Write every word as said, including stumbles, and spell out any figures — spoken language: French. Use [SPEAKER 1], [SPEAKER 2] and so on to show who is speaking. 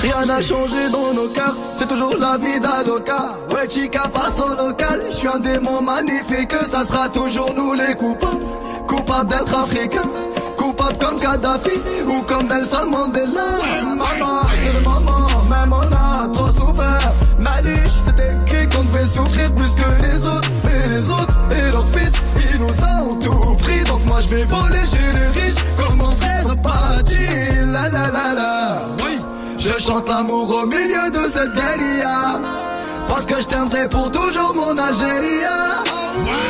[SPEAKER 1] Rien n'a changé dans nos cœurs, c'est toujours la vie d'Aloca. Ouais, chica passe au local, je suis un démon magnifique, ça sera toujours nous les coupables. Coupables d'être africains, coupables comme Kadhafi ou comme Nelson Mandela. Maman, c'est le moment, même on a trop souffert. Malice, c'est écrit qu'on devait souffrir plus que les autres. Et les autres, et leurs fils, ils nous ont tout pris. Donc moi je vais voler chez les riches, comme mon frère Pachi. La la la la, oui. Je chante l'amour au milieu de cette guérilla, parce que je t'aimerai pour toujours mon Algérie.